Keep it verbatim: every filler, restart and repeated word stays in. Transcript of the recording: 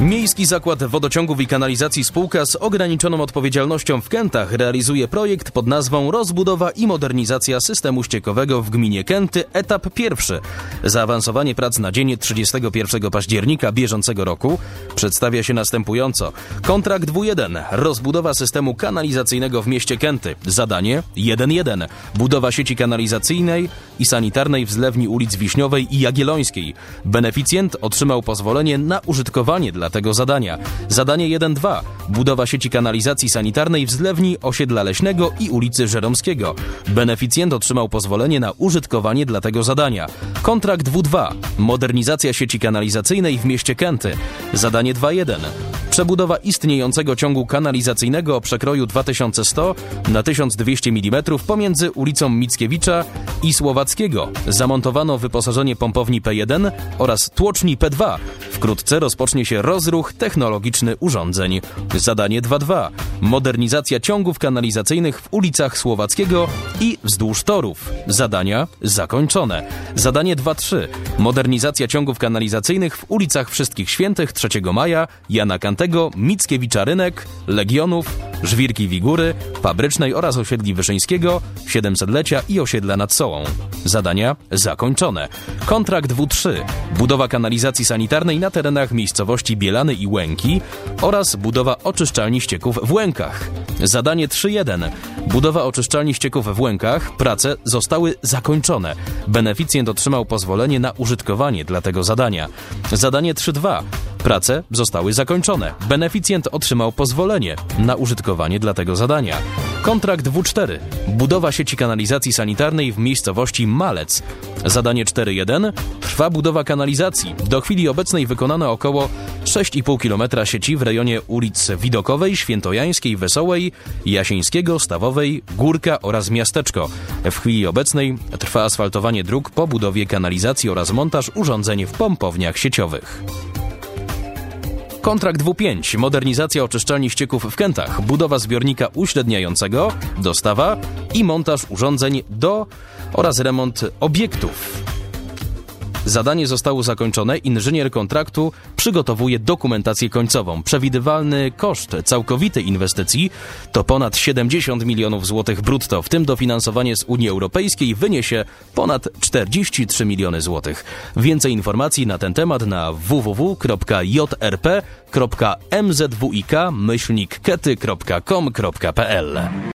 Miejski Zakład Wodociągów i Kanalizacji Spółka z ograniczoną odpowiedzialnością w Kętach realizuje projekt pod nazwą Rozbudowa i modernizacja systemu ściekowego w gminie Kęty, etap pierwszy. Zaawansowanie prac na dzień trzydziestego pierwszego października bieżącego roku przedstawia się następująco. Kontrakt W jeden. Rozbudowa systemu kanalizacyjnego w mieście Kęty. Zadanie jeden jeden. Budowa sieci kanalizacyjnej i sanitarnej w zlewni ulic Wiśniowej i Jagiellońskiej. Beneficjent otrzymał pozwolenie na użytkowanie dla tego zadania. Zadanie jeden dwa. Budowa sieci kanalizacji sanitarnej w zlewni osiedla Leśnego i ulicy Żeromskiego. Beneficjent otrzymał pozwolenie na użytkowanie dla tego zadania. Kontrakt W dwa. Modernizacja sieci kanalizacyjnej w mieście Kęty. Zadanie dwa jeden. Przebudowa istniejącego ciągu kanalizacyjnego o przekroju dwa tysiące sto na tysiąc dwieście milimetrów pomiędzy ulicą Mickiewicza i Słowackiego. Zamontowano wyposażenie pompowni P jeden oraz tłoczni P dwa. Wkrótce rozpocznie się rozruch technologiczny urządzeń. Zadanie dwa dwa. Modernizacja ciągów kanalizacyjnych w ulicach Słowackiego i wzdłuż torów. Zadania zakończone. Zadanie dwa trzy. Modernizacja ciągów kanalizacyjnych w ulicach Wszystkich Świętych, trzeciego maja, Jana Kantego, Mickiewicza Rynek, Legionów, Żwirki Wigury, Fabrycznej oraz osiedli Wyszyńskiego, siedemsetlecia i osiedla nad Sołą. Zadania zakończone. Kontrakt W trzy. Budowa kanalizacji sanitarnej na terenach miejscowości Bielany i Łęki oraz budowa oczyszczalni ścieków w Łękach. Zadanie trzy jeden. Budowa oczyszczalni ścieków w Łękach. Prace zostały zakończone. Beneficjent otrzymał pozwolenie na użytkowanie dla tego zadania. Zadanie trzy dwa. Prace zostały zakończone. Beneficjent otrzymał pozwolenie na użytkowanie dla tego zadania. Kontrakt W cztery. Budowa sieci kanalizacji sanitarnej w miejscowości Malec. Zadanie cztery jeden. Trwa budowa kanalizacji. Do chwili obecnej wykonano około sześć i pół kilometra sieci w rejonie ulic Widokowej, Świętojańskiej, Wesołej, Jasieńskiego, Stawowej, Górka oraz Miasteczko. W chwili obecnej trwa asfaltowanie dróg po budowie kanalizacji oraz montaż urządzeń w pompowniach sieciowych. Kontrakt W pięć. Modernizacja oczyszczalni ścieków w Kętach. Budowa zbiornika uśredniającego, dostawa i montaż urządzeń do oraz remont obiektów. Zadanie zostało zakończone. Inżynier kontraktu przygotowuje dokumentację końcową. Przewidywalny koszt całkowitej inwestycji to ponad siedemdziesiąt milionów złotych brutto, w tym dofinansowanie z Unii Europejskiej wyniesie ponad czterdzieści trzy miliony złotych. Więcej informacji na ten temat na w w w kropka j r p kropka m z w i k myślnik kety kropka com kropka p l.